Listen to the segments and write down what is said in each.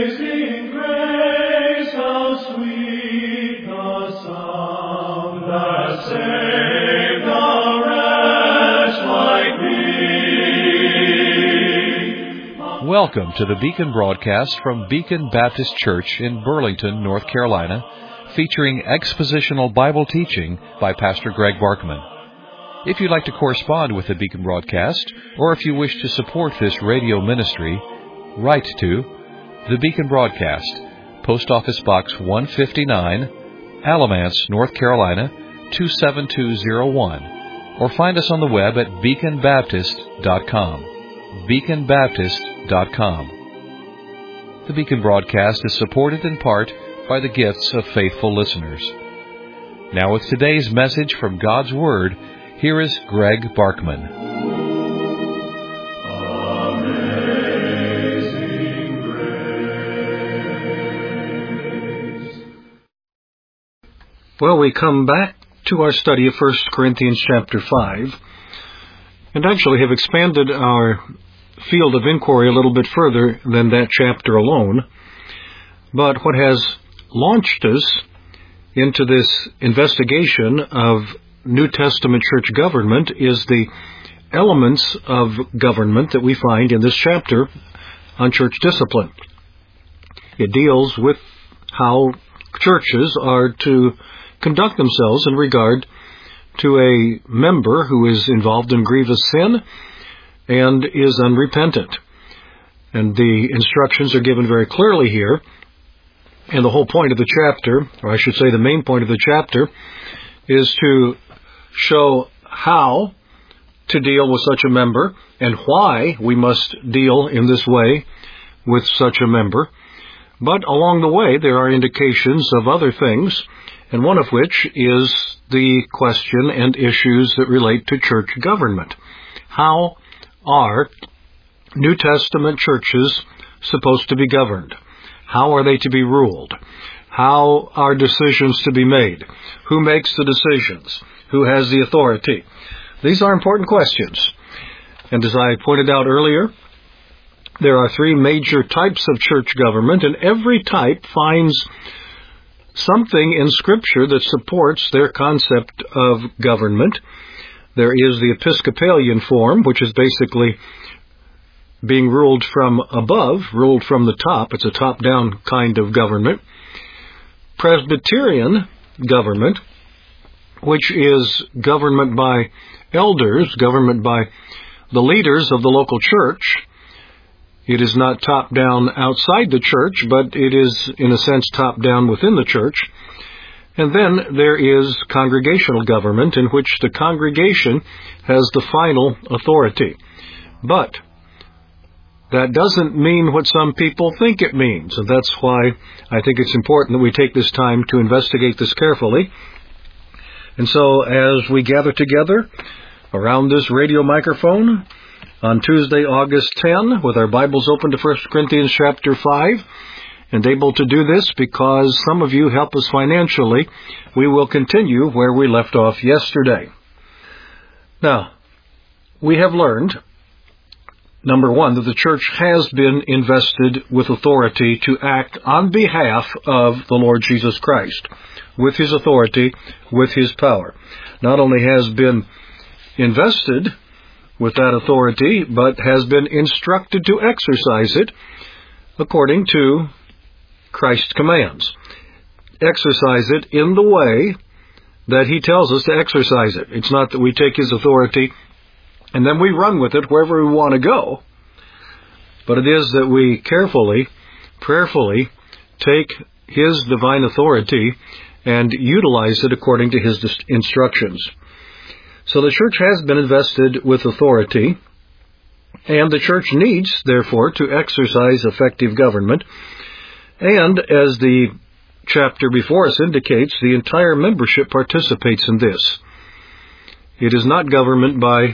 Amazing grace, how sweet the sound that saved a wretch like me. Welcome to the Beacon broadcast from Beacon Baptist Church in Burlington, North Carolina, featuring expositional Bible teaching by Pastor Greg Barkman. If you'd like to correspond with the Beacon broadcast, or if you wish to support this radio ministry, write to the Beacon Broadcast, Post Office Box 159, Alamance, North Carolina 27201, or find us on the web at beaconbaptist.com. beaconbaptist.com. The Beacon Broadcast is supported in part by the gifts of faithful listeners. Now with today's message from God's Word, here is Greg Barkman. Well, we come back to our study of 1 Corinthians chapter 5, and actually have expanded our field of inquiry a little bit further than that chapter alone. But what has launched us into this investigation of New Testament church government is the elements of government that we find in this chapter on church discipline. It deals with how churches are to conduct themselves in regard to a member who is involved in grievous sin and is unrepentant. And the instructions are given very clearly here. And the whole point of the chapter, or I should say the main point of the chapter, is to show how to deal with such a member and why we must deal in this way with such a member. But along the way, there are indications of other things, and one of which is the question and issues that relate to church government. How are New Testament churches supposed to be governed? How are they to be ruled? How are decisions to be made? Who makes the decisions? Who has the authority? These are important questions. And as I pointed out earlier, there are three major types of church government, and every type finds something in Scripture that supports their concept of government. There is the Episcopalian form, which is basically being ruled from above, ruled from the top. It's a top-down kind of government. Presbyterian government, which is government by elders, government by the leaders of the local church. It is not top-down outside the church, but it is, in a sense, top-down within the church. And then there is congregational government, in which the congregation has the final authority. But that doesn't mean what some people think it means, and that's why I think it's important that we take this time to investigate this carefully. And so as we gather together around this radio microphone on Tuesday, August 10, with our Bibles open to 1 Corinthians chapter 5, and able to do this because some of you help us financially, we will continue where we left off yesterday. Now, we have learned, number one, that the church has been invested with authority to act on behalf of the Lord Jesus Christ, with His authority, with His power. Not only has been invested with that authority, but has been instructed to exercise it according to Christ's commands. Exercise it in the way that He tells us to exercise it. It's not that we take His authority and then we run with it wherever we want to go, but it is that we carefully, prayerfully take His divine authority and utilize it according to His instructions. So the church has been invested with authority, and the church needs, therefore, to exercise effective government. And as the chapter before us indicates, the entire membership participates in this. It is not government by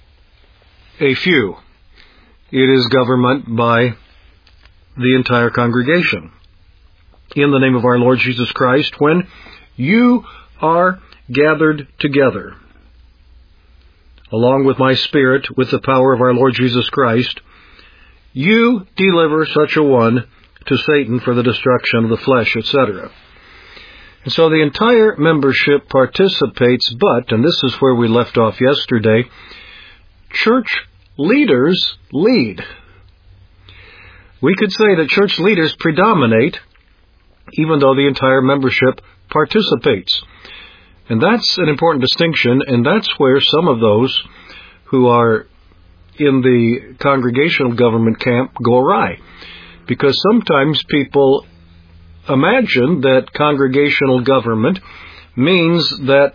a few. It is government by the entire congregation. In the name of our Lord Jesus Christ, when you are gathered together, along with my Spirit, with the power of our Lord Jesus Christ, you deliver such a one to Satan for the destruction of the flesh, etc. And so the entire membership participates, but, and this is where we left off yesterday, church leaders lead. We could say that church leaders predominate, even though the entire membership participates. And that's an important distinction, and that's where some of those who are in the congregational government camp go awry. Because sometimes people imagine that congregational government means that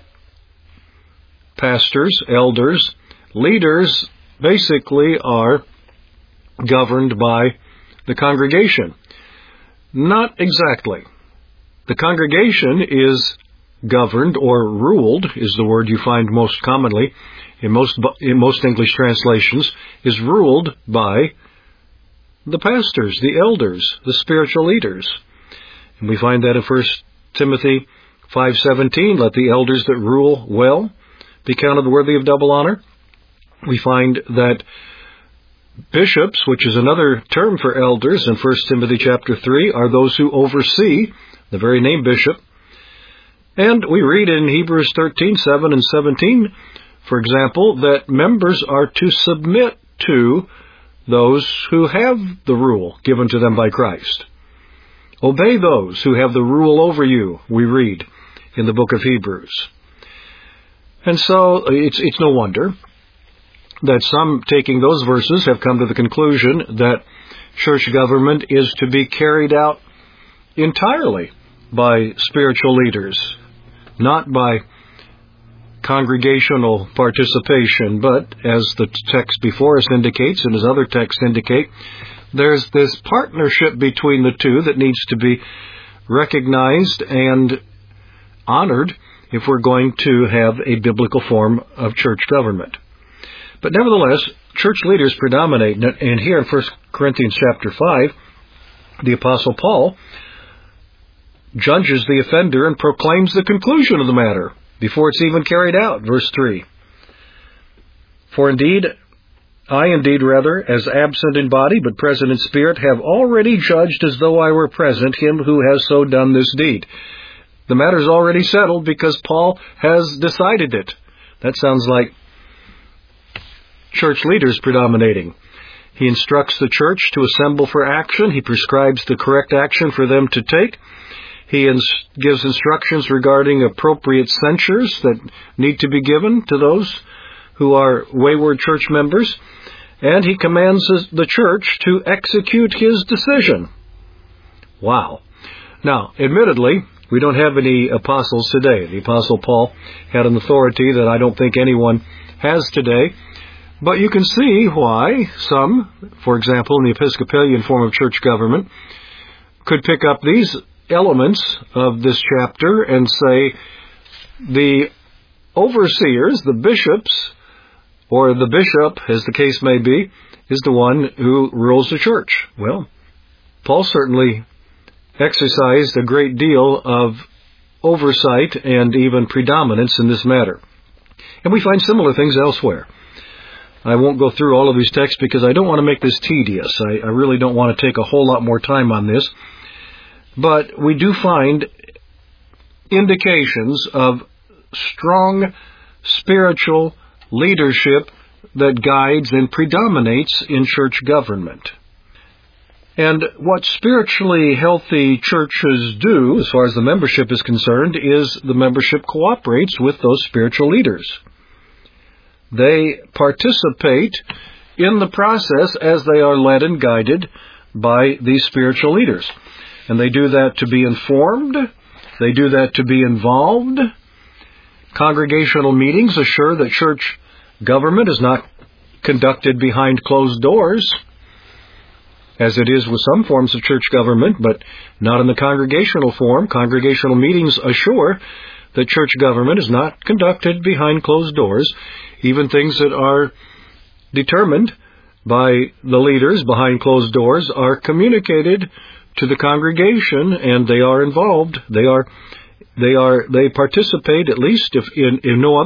pastors, elders, leaders basically are governed by the congregation. Not exactly. The congregation is governed or ruled, is the word you find most commonly in most English translations, is ruled by the pastors, the elders, the spiritual leaders. And we find that in 1 Timothy 5:17, let the elders that rule well be counted worthy of double honor. We find that bishops, which is another term for elders in 1 Timothy chapter 3, are those who oversee, the very name bishop. And we read in Hebrews 13:7 and 17, for example, that members are to submit to those who have the rule given to them by Christ. Obey those who have the rule over you, we read in the book of Hebrews. And so it's no wonder that some, taking those verses, have come to the conclusion that church government is to be carried out entirely by spiritual leaders, not by congregational participation, but as the text before us indicates and as other texts indicate, there's this partnership between the two that needs to be recognized and honored if we're going to have a biblical form of church government. But nevertheless, church leaders predominate, and here in 1 Corinthians chapter 5, the Apostle Paul judges the offender and proclaims the conclusion of the matter before it's even carried out. Verse 3, For I indeed, as absent in body, but present in spirit, have already judged as though I were present him who has so done this deed. The matter is already settled because Paul has decided it. That sounds like church leaders predominating. He instructs the church to assemble for action. He prescribes the correct action for them to take. He gives instructions regarding appropriate censures that need to be given to those who are wayward church members. And he commands the church to execute his decision. Wow. Now, admittedly, we don't have any apostles today. The Apostle Paul had an authority that I don't think anyone has today. But you can see why some, for example, in the Episcopalian form of church government, could pick up these elements of this chapter and say the overseers, the bishops, or the bishop, as the case may be, is the one who rules the church. Well, Paul certainly exercised a great deal of oversight and even predominance in this matter. And we find similar things elsewhere. I won't go through all of these texts because I don't want to make this tedious. I really don't want to take a whole lot more time on this. But we do find indications of strong spiritual leadership that guides and predominates in church government. And what spiritually healthy churches do, as far as the membership is concerned, is the membership cooperates with those spiritual leaders. They participate in the process as they are led and guided by these spiritual leaders. And they do that to be informed. They do that to be involved. Congregational meetings assure that church government is not conducted behind closed doors, as it is with some forms of church government, but not in the congregational form. Congregational meetings assure that church government is not conducted behind closed doors. Even things that are determined by the leaders behind closed doors are communicated to the congregation, and they are involved. They participate, at least if no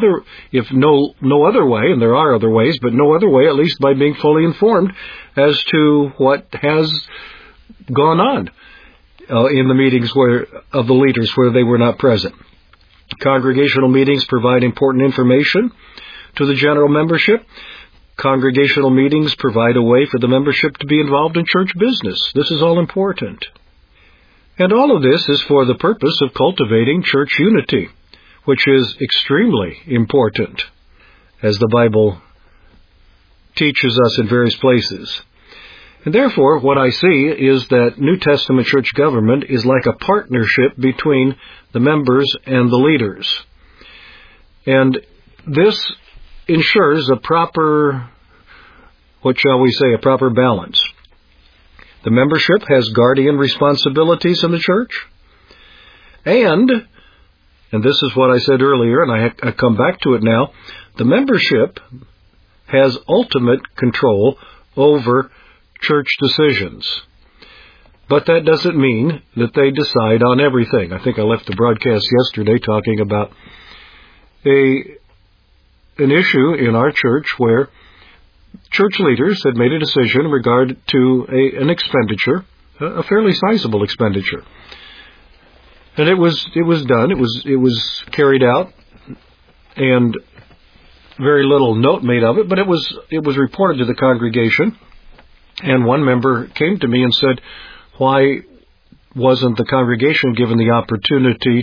other way, and there are other ways, but no other way, at least by being fully informed as to what has gone on in the meetings of the leaders where they were not present. Congregational meetings provide important information to the general membership. Congregational meetings provide a way for the membership to be involved in church business. This is all important. And all of this is for the purpose of cultivating church unity, which is extremely important, as the Bible teaches us in various places. And therefore, what I see is that New Testament church government is like a partnership between the members and the leaders. And this ensures a proper balance. The membership has guardian responsibilities in the church. And this is what I said earlier, and I come back to it now, the membership has ultimate control over church decisions. But that doesn't mean that they decide on everything. I think I left the broadcast yesterday talking about an issue in our church where church leaders had made a decision in regard to an expenditure, a fairly sizable expenditure. And it was done. It was carried out, and very little note made of it, but it was reported to the congregation. And one member came to me and said, why wasn't the congregation given the opportunity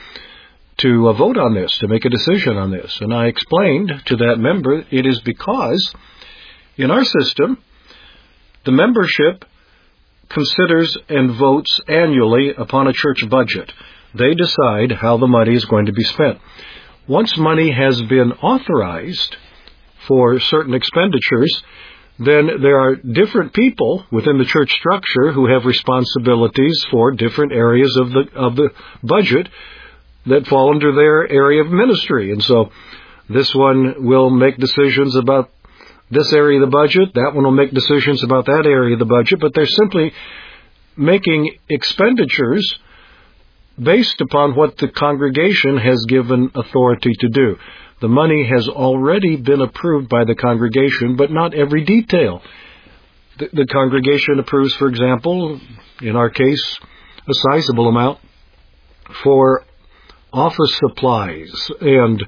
to vote on this, to make a decision on this? And I explained to that member, it is because in our system, the membership considers and votes annually upon a church budget. They decide how the money is going to be spent. Once money has been authorized for certain expenditures, then there are different people within the church structure who have responsibilities for different areas of the budget that fall under their area of ministry. And so this one will make decisions about this area of the budget, that one will make decisions about that area of the budget, but they're simply making expenditures based upon what the congregation has given authority to do. The money has already been approved by the congregation, but not every detail. The congregation approves, for example, in our case, a sizable amount for office supplies and,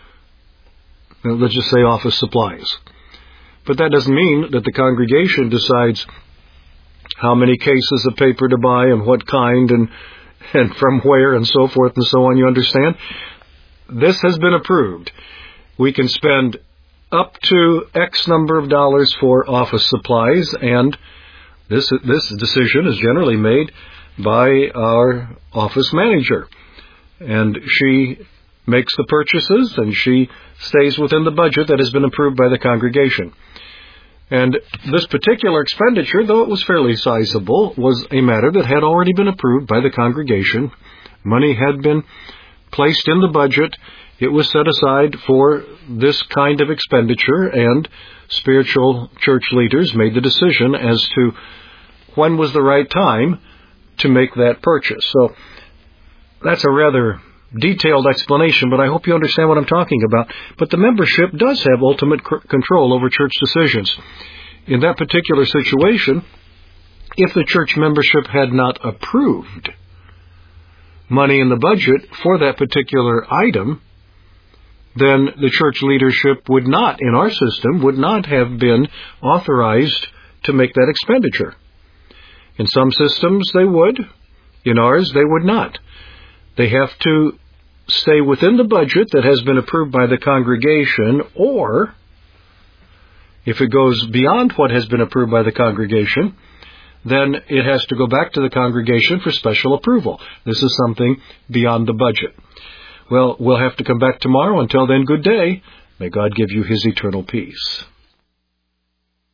let's just say office supplies. But that doesn't mean that the congregation decides how many cases of paper to buy and what kind and from where and so forth and so on, you understand? This has been approved. We can spend up to X number of dollars for office supplies, and this decision is generally made by our office manager. And she makes the purchases, and she stays within the budget that has been approved by the congregation. And this particular expenditure, though it was fairly sizable, was a matter that had already been approved by the congregation. Money had been placed in the budget. It was set aside for this kind of expenditure, and spiritual church leaders made the decision as to when was the right time to make that purchase. So that's a rather detailed explanation, but I hope you understand what I'm talking about. But the membership does have ultimate control over church decisions. In that particular situation, if the church membership had not approved money in the budget for that particular item, then the church leadership would not, in our system, would not have been authorized to make that expenditure. In some systems they would. In ours they would not. They have to stay within the budget that has been approved by the congregation, or if it goes beyond what has been approved by the congregation, then it has to go back to the congregation for special approval. This is something beyond the budget. Well, we'll have to come back tomorrow. Until then, good day. May God give you His eternal peace.